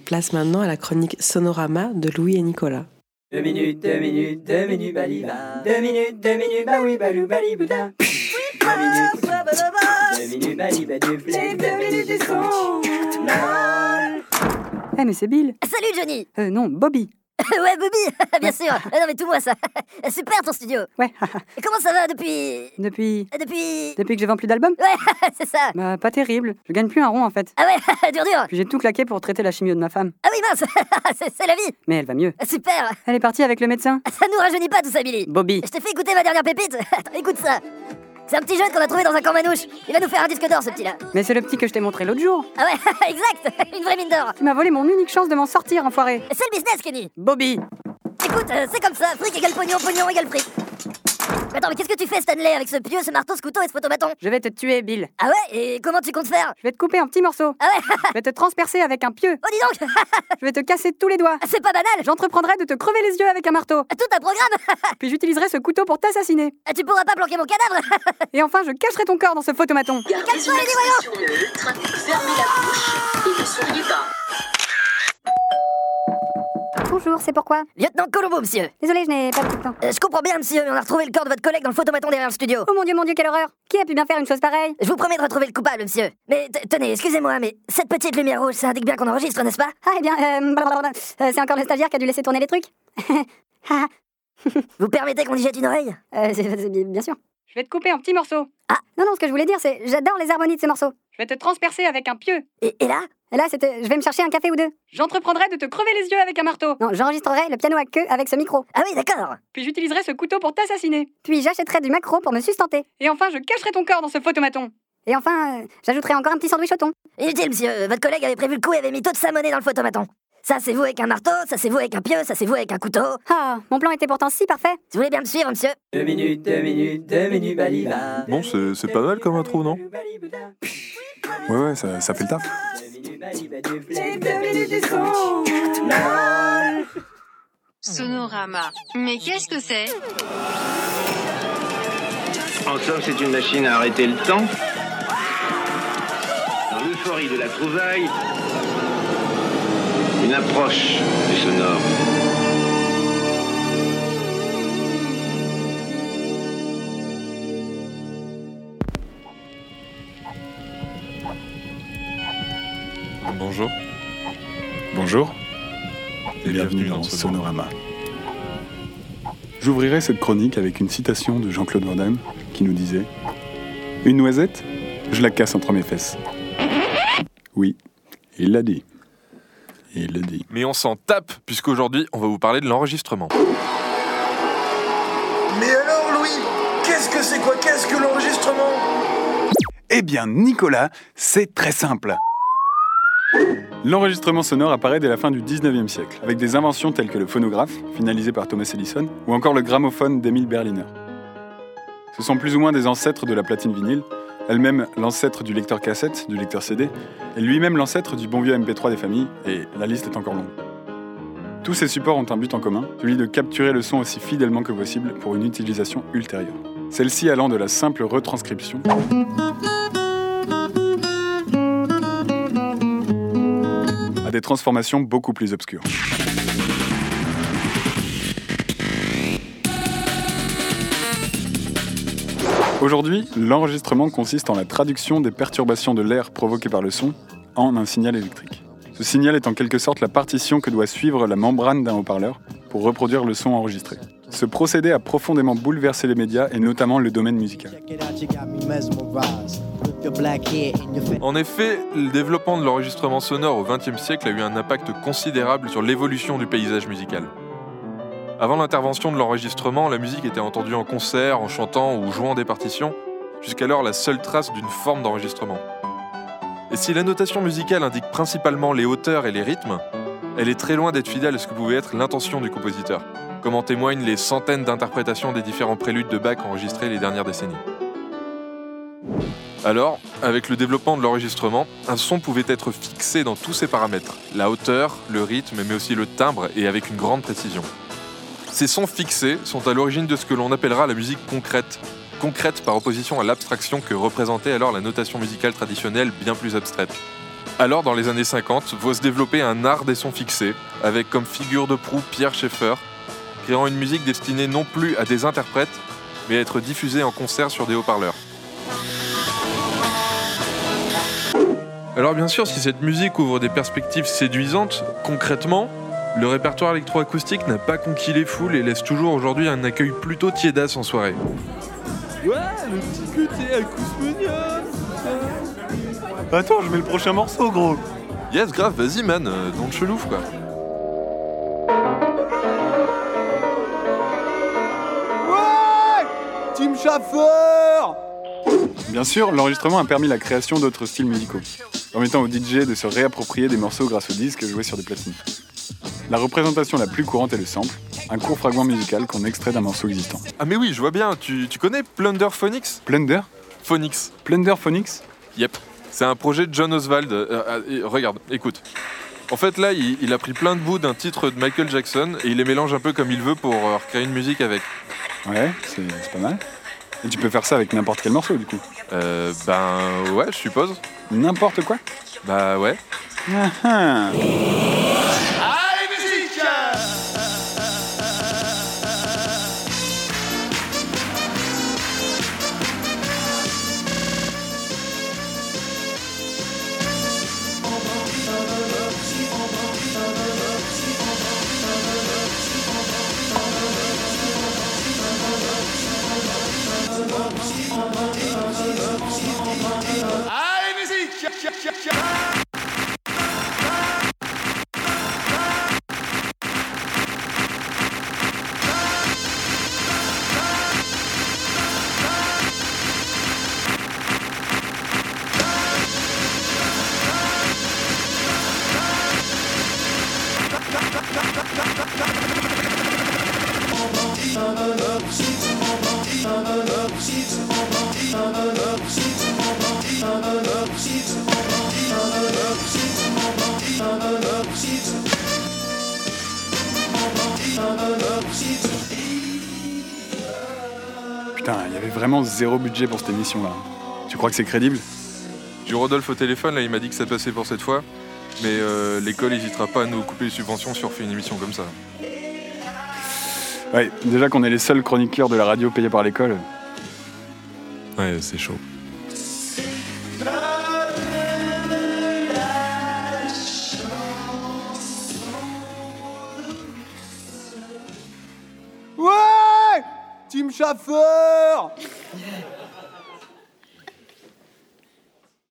Place maintenant à la chronique Sonorama de Louis et Nicolas. 2 minutes, baliba. 2 minutes, baoui, balou, balibouda. 2 minutes, baliba, du flé, 2 minutes du son. Eh mais c'est Bill. Salut Johnny. Non, Bobby. Ouais, Bobby, bien sûr. Non mais tout moi ça. Super ton studio. Ouais. Et comment ça va depuis Depuis Depuis que je vends plus d'albums. Ouais, c'est ça. Bah pas terrible. Je gagne plus un rond en fait. Ah ouais, dur. Puis j'ai tout claqué pour traiter la chimio de ma femme. Ah oui mince, c'est la vie. Mais elle va mieux. Super. Elle est partie avec le médecin. Ça nous rajeunit pas tout ça, Billy. Bobby. Je t'ai fait écouter ma dernière pépite. Attends, écoute ça. C'est un petit jeune qu'on a trouvé dans un camp manouche. Il va nous faire un disque d'or, ce petit-là. Mais c'est le petit que je t'ai montré l'autre jour. Ah ouais, exact. Une vraie mine d'or. Tu m'as volé mon unique chance de m'en sortir, enfoiré. C'est le business, Kenny. Bobby. Écoute, c'est comme ça. Fric égale pognon, pognon égale fric. Mais attends, mais qu'est-ce que tu fais, Stanley, avec ce pieu, ce marteau, ce couteau et ce photomaton? Je vais te tuer, Bill. Ah ouais? Et comment tu comptes faire? Je vais te couper en petits morceaux. Ah ouais? Je vais te transpercer avec un pieu. Oh, dis donc. Je vais te casser tous les doigts. C'est pas banal. J'entreprendrai de te crever les yeux avec un marteau. Tout un programme. Puis j'utiliserai ce couteau pour t'assassiner. Tu pourras pas planquer mon cadavre. Et enfin, je cacherai ton corps dans ce photomaton. Calme-toi, les voyons. Fermez la bouche et ne souriez pas. Bonjour, c'est pourquoi? Lieutenant Colombo, monsieur. Désolé, je n'ai pas beaucoup de temps. Je comprends bien, monsieur, mais on a retrouvé le corps de votre collègue dans le photomaton derrière le studio. Oh mon dieu, quelle horreur! Qui a pu bien faire une chose pareille? Je vous promets de retrouver le coupable, monsieur. Mais tenez, excusez-moi, mais cette petite lumière rouge, ça indique bien qu'on enregistre, n'est-ce pas? Ah, eh bien, c'est encore le stagiaire qui a dû laisser tourner les trucs. Vous permettez qu'on y jette une oreille? Bien sûr. Je vais te couper en petits morceaux. Ah. Non, ce que je voulais dire, c'est j'adore les harmonies de ces morceaux. Je vais te transpercer avec un pieu. Et là? Et là, c'était je vais me chercher un café ou deux. J'entreprendrai de te crever les yeux avec un marteau. Non, j'enregistrerai le piano à queue avec ce micro. Ah oui, d'accord. Puis j'utiliserai ce couteau pour t'assassiner. Puis j'achèterai du maquereau pour me sustenter. Et enfin, je cacherai ton corps dans ce photomaton. Et enfin, j'ajouterai encore un petit sandwich au thon. Inutile, monsieur. Votre collègue avait prévu le coup et avait mis toute sa monnaie dans le photomaton. Ça, c'est vous avec un marteau, ça, c'est vous avec un pieu, ça, c'est vous avec un couteau. Ah, mon plan était pourtant si parfait. Si vous voulez bien me suivre, monsieur. 2 minutes, baliba. Bon, c'est pas mal comme intro, non? Ouais, ça fait le taf. 2 minutes, baliba, du flé, 2 minutes du son. Sonorama. Mais qu'est-ce que c'est? En somme, c'est une machine à arrêter le temps. Dans l'euphorie de la trouvaille, une approche du sonore. Bonjour. Bonjour et bienvenue dans Sonorama. J'ouvrirai cette chronique avec une citation de Jean-Claude Van Damme qui nous disait « Une noisette, je la casse entre mes fesses. » Oui, il l'a dit. Et il le dit. Mais on s'en tape, puisqu'aujourd'hui, on va vous parler de l'enregistrement. Mais alors, Louis, qu'est-ce que c'est quoi? Qu'est-ce que l'enregistrement? Eh bien, Nicolas, c'est très simple. L'enregistrement sonore apparaît dès la fin du 19e siècle, avec des inventions telles que le phonographe, finalisé par Thomas Edison, ou encore le gramophone d'Emil Berliner. Ce sont plus ou moins des ancêtres de la platine vinyle, elle-même l'ancêtre du lecteur cassette, du lecteur CD, et lui-même l'ancêtre du bon vieux MP3 des familles, et la liste est encore longue. Tous ces supports ont un but en commun, celui de capturer le son aussi fidèlement que possible pour une utilisation ultérieure. Celle-ci allant de la simple retranscription à des transformations beaucoup plus obscures. Aujourd'hui, l'enregistrement consiste en la traduction des perturbations de l'air provoquées par le son en un signal électrique. Ce signal est en quelque sorte la partition que doit suivre la membrane d'un haut-parleur pour reproduire le son enregistré. Ce procédé a profondément bouleversé les médias et notamment le domaine musical. En effet, le développement de l'enregistrement sonore au XXe siècle a eu un impact considérable sur l'évolution du paysage musical. Avant l'intervention de l'enregistrement, la musique était entendue en concert, en chantant ou jouant des partitions, jusqu'alors la seule trace d'une forme d'enregistrement. Et si la notation musicale indique principalement les hauteurs et les rythmes, elle est très loin d'être fidèle à ce que pouvait être l'intention du compositeur, comme en témoignent les centaines d'interprétations des différents préludes de Bach enregistrés les dernières décennies. Alors, avec le développement de l'enregistrement, un son pouvait être fixé dans tous ses paramètres, la hauteur, le rythme, mais aussi le timbre, et avec une grande précision. Ces sons fixés sont à l'origine de ce que l'on appellera la musique concrète. Concrète par opposition à l'abstraction que représentait alors la notation musicale traditionnelle bien plus abstraite. Alors, dans les années 50, va se développer un art des sons fixés, avec comme figure de proue Pierre Schaeffer, créant une musique destinée non plus à des interprètes, mais à être diffusée en concert sur des haut-parleurs. Alors bien sûr, si cette musique ouvre des perspectives séduisantes, concrètement, le répertoire électroacoustique n'a pas conquis les foules et laisse toujours aujourd'hui un accueil plutôt tiédasse en soirée. Ouais, le petit côté acousmonium. Attends, je mets le prochain morceau, gros. Yes, grave, vas-y man, don't chelouf quoi. Ouais, Team Schaffer. Bien sûr, l'enregistrement a permis la création d'autres styles musicaux, permettant aux DJ de se réapproprier des morceaux grâce aux disques joués sur des platines. La représentation la plus courante est le sample, un court fragment musical qu'on extrait d'un morceau existant. Ah mais oui, je vois bien, tu connais Plunder Phonics ? Plunder ? Phonics. Plunder Phonics ? Yep, c'est un projet de John Oswald. Regarde, écoute. En fait là, il a pris plein de bouts d'un titre de Michael Jackson et il les mélange un peu comme il veut pour recréer une musique avec. Ouais, c'est pas mal. Et tu peux faire ça avec n'importe quel morceau du coup. Ben ouais, je suppose. N'importe quoi ? Bah ouais. Ah. Allez, musique! Allez, musique! Putain, il y avait vraiment zéro budget pour cette émission-là. Tu crois que c'est crédible ? J'ai eu Rodolphe au téléphone, là il m'a dit que ça passait pour cette fois. Mais l'école n'hésitera pas à nous couper les subventions si on refait une émission comme ça. Ouais, déjà qu'on est les seuls chroniqueurs de la radio payés par l'école. Ouais, c'est chaud. Ouais, Team Schaffer.